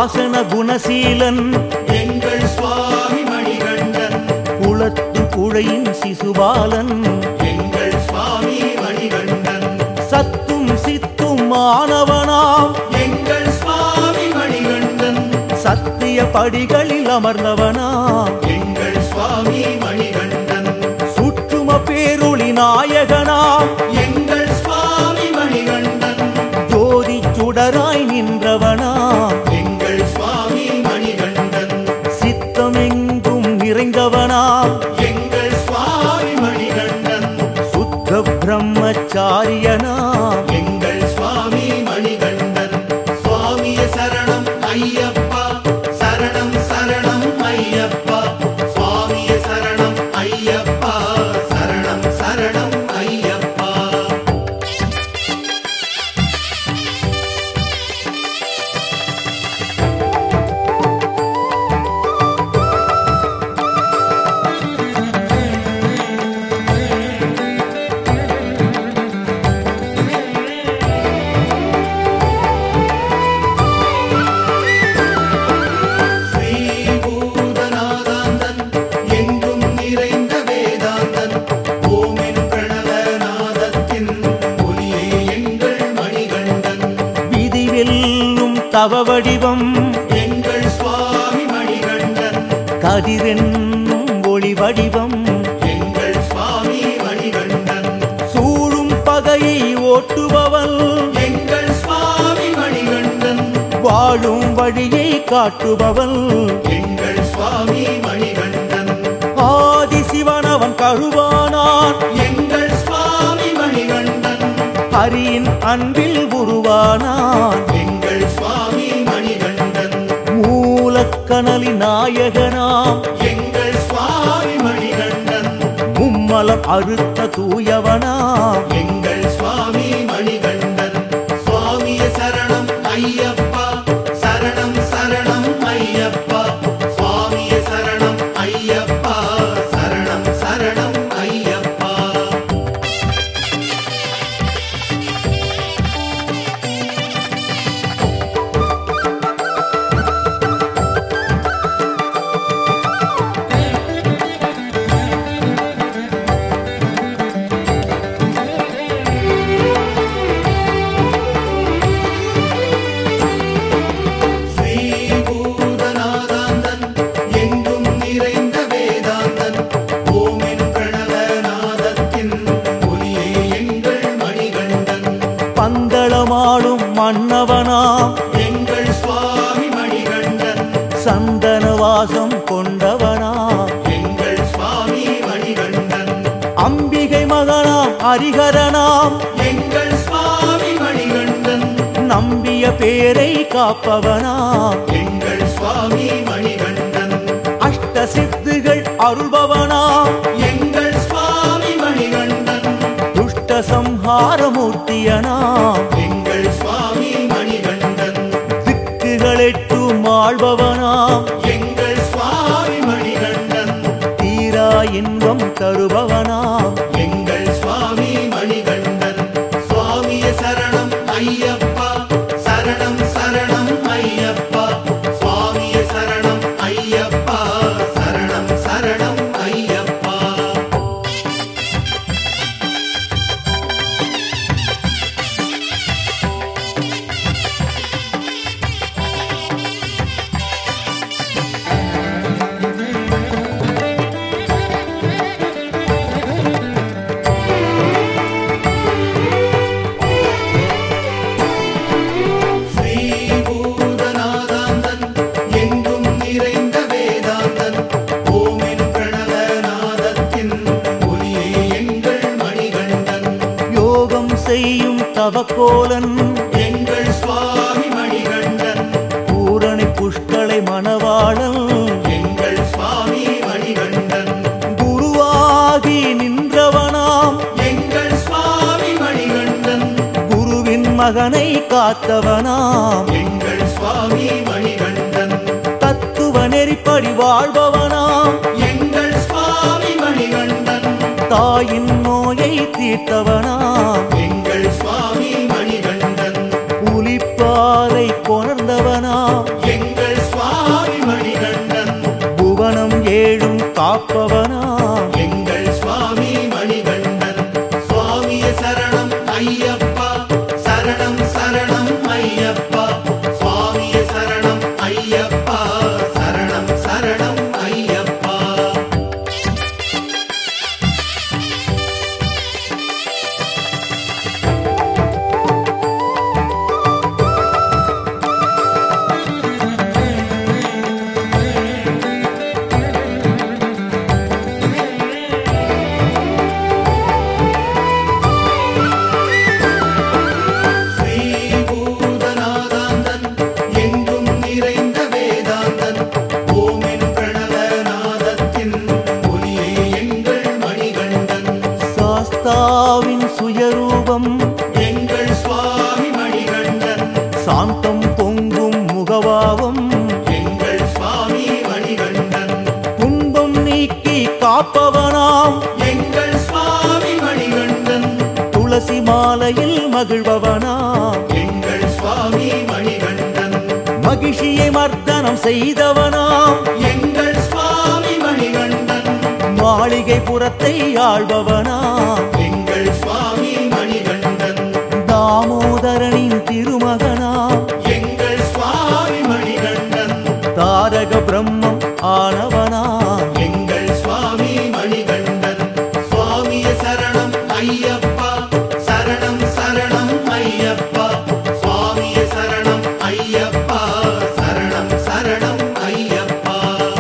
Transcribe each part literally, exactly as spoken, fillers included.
சாசன குணசீலன் எங்கள் சுவாமி மணிகண்டன். குளத்து குழையின் சிசுபாலன் எங்கள் சுவாமி மணிகண்டன். சத்தும் சித்தும் மாணவனாம் எங்கள் சுவாமி மணிகண்டன். சத்திய படிகளில் அமர்ந்தவனாம் எங்கள் சுவாமி மணிகண்டன். சுற்றும பேரொளி நாயகனாம் எங்கள் சுவாமி மணிகண்டன். ஜோதி சுடராய் நின்றவனாம் எங்கள் சுவாமி மணிகண்டன். சித்தமெங்கும் நிறைந்தவனாம் எங்கள் சுவாமி மணிகண்டன். சுத்த பிரம்மச்சாரியனாம் எங்கள் சுவாமி மணிகண்டன். சுவாமிய சரணம் ஐயப்பா, சரணம் சரணம் ஐயப்பா. சுவாமிய சரணம் ஐயப்பா, சரணம் சரணம் ஐயப்பா. ஸ்ரீபூதநாதாந்தன் எங்கும் நிறைந்த வேதாந்தன். ஓமென் பிரணவநாதத்தின் ஒலியே எங்கள் மணிகண்டன். விதிவெல்லும் தவ வடிவம் எங்கள் சுவாமி மணிகண்டன். கதிரென்னும் ஒளி வடிவம் எங்கள் சுவாமி மணிகண்டன். சூழும் பகையை ஓட்டுபவள் எங்கள் சுவாமி மணிகண்டன். வாழும் வழியை காட்டுபவள் எங்கள் சுவாமி மணிகண்டன். ஆதி சிவனவன் கழுவானான் எங்கள் சுவாமி மணிகண்டன். ஹரியின் அன்பில் உருவானான் எங்கள் சுவாமி மணிகண்டன். மூலக்கனலி நாயகனாம் எங்கள் சுவாமி மணிகண்டன். மும்மலம் அறுத்த தூயவனாம் எங்கள் சுவாமி மணிகண்டன். சுவாமிய சரணம் ஐயப்பா, சரணம் சரணம் ஐயப்பா. சுவாமிய சரணம் ஐயப்பா, சரணம் சரணம் ஐயப்பா. ஸ்ரீபூதநாதாந்தன் எங்கும் நிறைந்த வேதாந்தன். ஓமென் பிரணவநாதத்தின் ஒலியே எங்கள் மணிகண்டன். பந்தளமாடும் மன்னவனாம் எங்கள் சுவாமி மணிகண்டன். சந்தனவாசம் கொண்டவனாம் எங்கள் சுவாமி மணிகண்டன். அம்பிகை மகனாம் ஹரிஹரனாம் எங்கள் சுவாமி மணிகண்டன். நம்பிய பேரை காப்பவனாம் எங்கள் சுவாமி மணிகண்டன். அஷ்ட சித்துகள் அருள்பவனாம் எங்கள் சுவாமி மணிகண்டன். துஷ்ட சம்ஹாரமூர்த்தியனாம் எங்கள் சுவாமி மணிகண்டன். திக்குகளெட்டும் ஆள்பவனாம் எங்கள் சுவாமி மணிகண்டன். எங்கள் சுவாமி மணிகண்டன் தீரா இன்பம் தருபவனாம் எங்கள் சுவாமி மணிகண்டன். சுவாமிய சரணம் ஐயப்பா, சரணம் சரணம் ஐயப்பா. சுவாமிய சரணம் ஐயப்பா, சரணம் சரணம் ஐயப்பா. ஸ்ரீபூதநாதாந்தன் எங்கும் நிறைந்த வேதாந்தன். ஓமென் பிரணவநாதத்தின் ஒலியே எங்கள் மணிகண்டன். யோகம் செய்யும் தவக்கோலன் எங்கள் சுவாமி மணிகண்டன். பூரணி புஷ்களை மணவாளன் எங்கள் சுவாமி மணிகண்டன். குருவாகி நின்றவனாம் எங்கள் சுவாமி மணிகண்டன். குருவின் மகனை காத்தவனாம் எங்கள் சுவாமி மணிகண்டன். தத்துவ நெறிப்படி வாழ்பவனாம் எங்கள் சுவாமி மணிகண்டன். தாயின் நோயை தீர்த்தவனாம் எங்கள் சுவாமி மணிகண்டன். புலிப்பாலை கொணர்ந்தவனாம் எங்கள் சாந்தம் பொங்கும் முகவாவும் எங்கள் சுவாமி மணிகண்டன் துன்பம் நீக்கி காப்பவனாம் எங்கள் சுவாமி மணிகண்டன் துளசி மாலையில் மகிழ்பவனாம் எங்கள் சுவாமி மணிகண்டன் மகிழ்ச்சியை மர்தனம் செய்தவனாம் எங்கள் சுவாமி மணிகண்டன் மாளிகை புறத்தை ஆள்பவனாம் எங்கள் சுவாமி மணிகண்டன் தாமோதரனின் திருமகனாம் எங்கள் சுவாமி மணிகண்டன் தாரக பிரம்மம் ஆனவனாம் எங்கள் சுவாமி மணிகண்டன் சுவாமிய சரணம் ஐயப்பா சரணம் சரணம் ஐயப்பா சுவாமிய சரணம் ஐயப்பா சரணம் சரணம் ஐயப்பா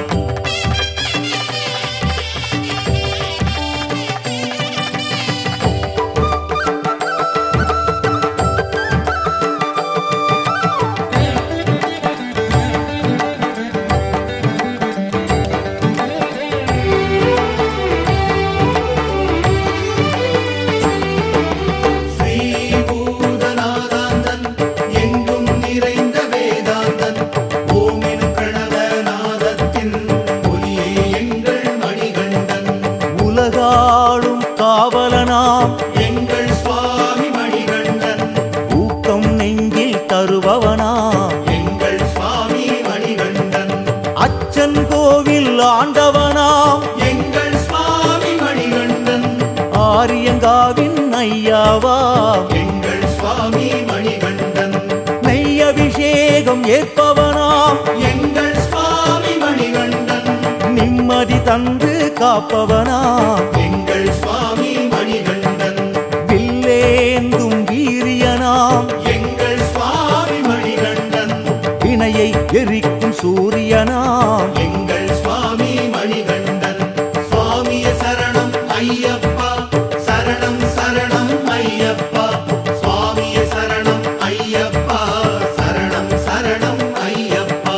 ஸ்ரீபூதநாதாந்தன் எங்கும் நிறைந்த வேதாந்தன் ஓமின் பிரணவநாதத்தின் ஒலியே எங்கள் மணிகண்டன் உலகாளும் காவலனாம் எங்கள் சுவாமி மணிகண்டன் ஊக்கம் நெஞ்சில் தருபவனாம் எங்கள் சுவாமி மணிகண்டன் அச்சன் கோவில் ஆண்டவனாம் எங்கள் சுவாமி மணிகண்டன் ஆரியங்காவின் ஐயாவாம் எங்கள் சுவாமி மணிகண்டன் நெய் அபிஷேகம் ஏற்பவனாம் எங்கள் சுவாமி மணிகண்டன் நிம்மதி தந்து காப்பவனாம் எங்கள் சுவாமி மணிகண்டன் வில்லேந்தும் வீரியனாம் எங்கள் சுவாமி மணிகண்டன் வினையை எரிக்கும் சூரியனாம் எங்கள் சுவாமி மணிகண்டன் சுவாமிய சரணம் ஐயப்பா சரணம் சரணம் ஐயப்பா சுவாமிய சரணம் ஐயப்பா சரணம் சரணம் ஐயப்பா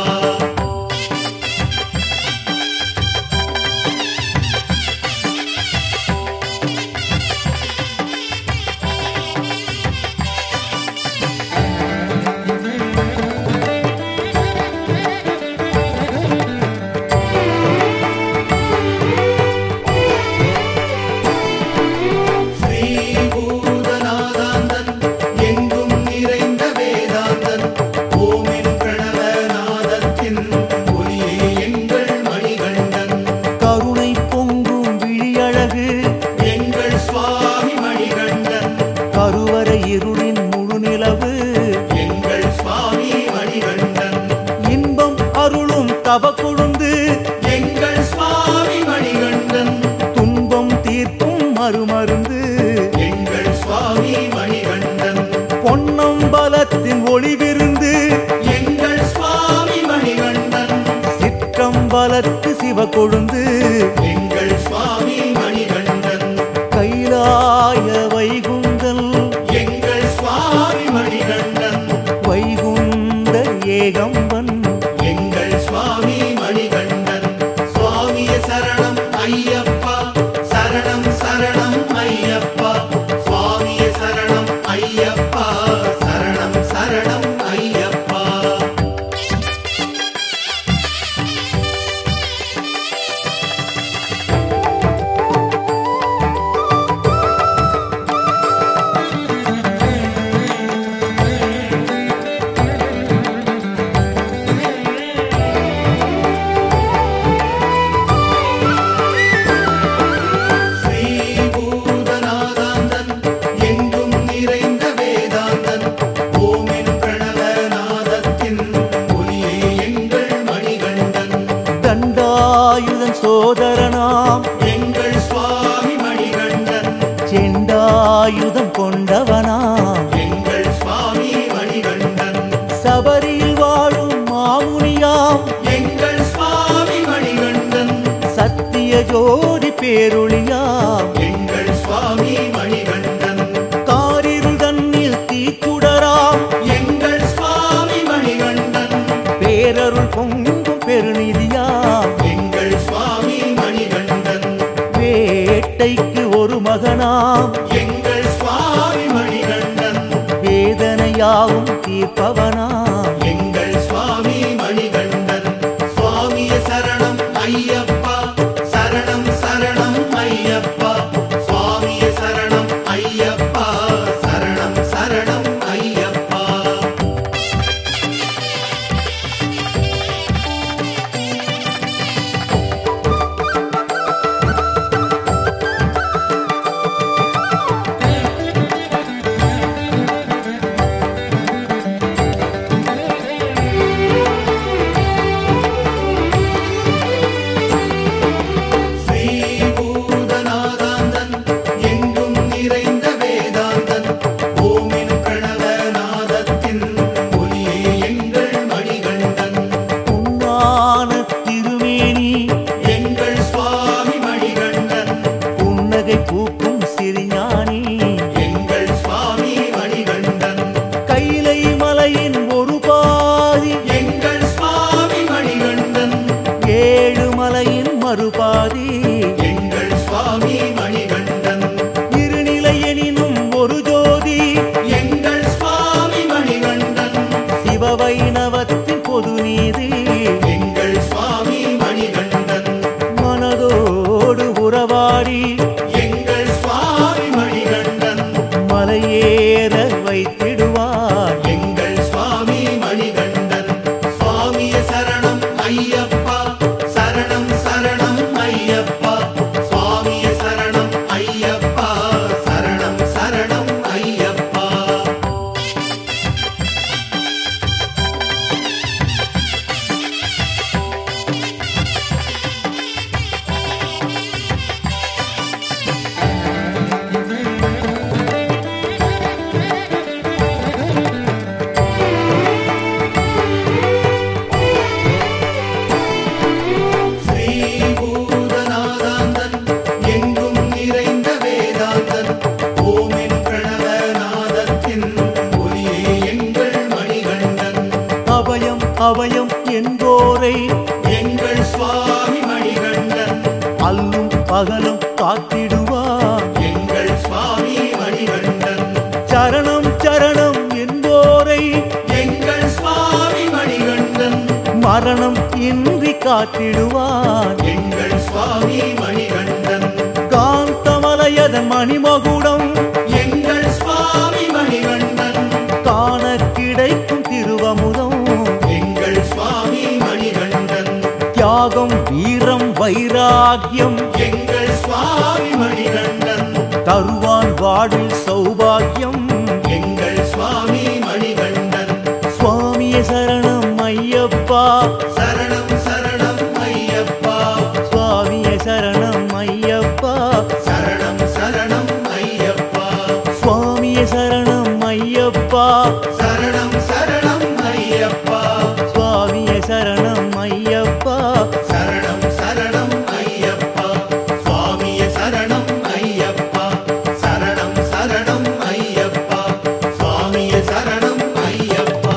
ஸ்ரீபூதநாதாந்தன் எங்கும் நிறைந்த வேதாந்தன் ஓமின் பிரணவநாதத்தின் ஒலியே எங்கள் மணிகண்டன் கருணை பொங்கும் விழியழகு எங்கள் சுவாமி மணிகண்டன் கருவறை இருளின் முழுநிலவு எங்கள் சுவாமி மணிகண்டன் இன்பம் அருளும் தவ கொழுந்து எங்கள் சுவாமி மணிகண்டன் துன்பம் தீர்க்கும் மறுமருந்து எங்கள் சுவாமி மணிகண்டன் பொன்னம்பலத்தின் ஒளிவிருந்து எங்கள் சுவாமி மணிகண்டன் சிற்றம்பலத்து சிவ கொழுந்து எங்கள் சுவாமி மணிகண்டன் கைலாய வைகுந்தல் எங்கள் சுவாமி மணிகண்டன் வைகுந்த ஏகம்பன் எங்கள் சுவாமி மணிகண்டன் சுவாமிய சரணம் ஐயப்பா சரணம் சரணம் ஐயப்பா சுவாமிய சரணம் ஐயப்பா சரணம் சரணம் ஐயப்பா ஸ்ரீபூதநாதாந்தன் எங்கும் நிறைந்த வேதாந்தன் ஓமின் பிரணவநாதத்தின் ஒலியே எங்கள் மணிகண்டன் தண்டாயுதன் சோதரனாம் எங்கள் சுவாமி மணிகண்டன் செண்டாயுதம் கொண்டவனாம் எங்கள் சுவாமி மணிகண்டன் சபரியில் வாழும் மாமுனியாம் எங்கள் சுவாமி மணிகண்டன் சத்திய ஜோதி பேரொளியாம் எங்கள் சுவாமி மணிகண்டன் காரிருள் தன்னில் தீக்குடராம் எங்கள் சுவாமி மணிகண்டன் பேரருள் பொங்கும் பெருநிதியாம் எங்கள் சுவாமி மணிகண்டன் வேட்டைக்கு ஒரு மகனாம் எங்கள் சுவாமி மணிகண்டன் வேதனையா யாவும் தீர்ப்பவனா எங்கள் சுவாமி மணிகண்டன் சுவாமிய சரணம் ஐயப்பா சரணம் சரணம் ஐயப்பா சுவாமிய சரணம் ஐயப்பா சரணம் சரணம் ஐயப்பா பூக்கும் சிறிஞானி எங்கள் சுவாமி மணிகண்டன் கைலை மலையின் ஒரு பாதி எங்கள் சுவாமி மணிகண்டன் ஏழு மலையின் மறுபாதி எங்கள் சுவாமி மணிகண்டன் இருநிலை எனினும் ஒரு ஜோதி எங்கள் சுவாமி மணிகண்டன் சிவவைணவத்தின் பொது நீதி எங்கள் சுவாமி மணிகண்டன் மனதோடு உறவாடி எங்கள் சுவாமி மணிகண்டன் மலையேற வைத்திடுவார் எங்கள் சுவாமி மணிகண்டன் சுவாமிய சரணம் ஐயப்பா சரணம் சரணம் ஐயப்பா சுவாமிய சரணம் ஐயப்பா சரணம் சரணம் ஐயப்பா ஸ்ரீபூதநாதாந்தன் எங்கும் நிறைந்த வேதாந்தன் ஓமின் பிரணவநாதத்தின் ஒலியே எங்கள் மணிகண்டன் அபயம் அபயம் என்போரை எங்கள் சுவாமி மணிகண்டன் அல்லும் பகலும் காத்திடுவார் எங்கள் சுவாமி மணிகண்டன் சரணம் சரணம் என்போரை எங்கள் சுவாமி மணிகண்டன் மரணம் இன்றி காத்திடுவார் எங்கள் சுவாமி மணிகண்டன் காந்தமலையதன் மணிமகுடம் எங்கள் சுவாமி மணிகண்டன் காண கிடைக்கும் திருவமுதம் எங்கள் சுவாமி மணிகண்டன் தியாகம் வீரம் வைராக்கியம் எங்கள் சுவாமி மணிகண்டன் தருவான் வாழ்வில் சௌபாகியம் எங்கள் சுவாமி மணிகண்டன் சுவாமிய சரணம் ஐயப்பா சரணம் சரணம் ஐயப்பா சுவாமிய சரணம் ஐயப்பா சரணம் சரணம் ஐயப்பா சுவாமிய சரணம் ஐயப்பா சரணம் சரணம் ஐயப்பா சுவாமிய சரணம் ஐயப்பா சரணம் சரணம் ஐயப்பா சுவாமிய சரணம் ஐயப்பா சரணம் சரணம் ஐயப்பா சுவாமிய சரணம் ஐயப்பா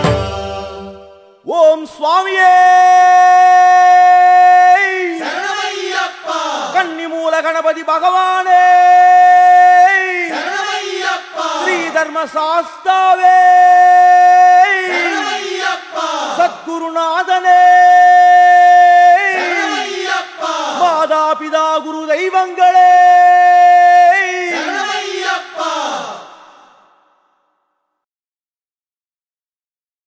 ஓம் சுவாமியே சரணமையப்பா கன்னிமூல கணபதி பகவானே சரணமையப்பா ஸ்ரீ தர்ம சாஸ்தாவே சரணமையப்பா சத்குருநாதனே சரணமையப்பா மாதா பிதா குரு தெய்வங்களே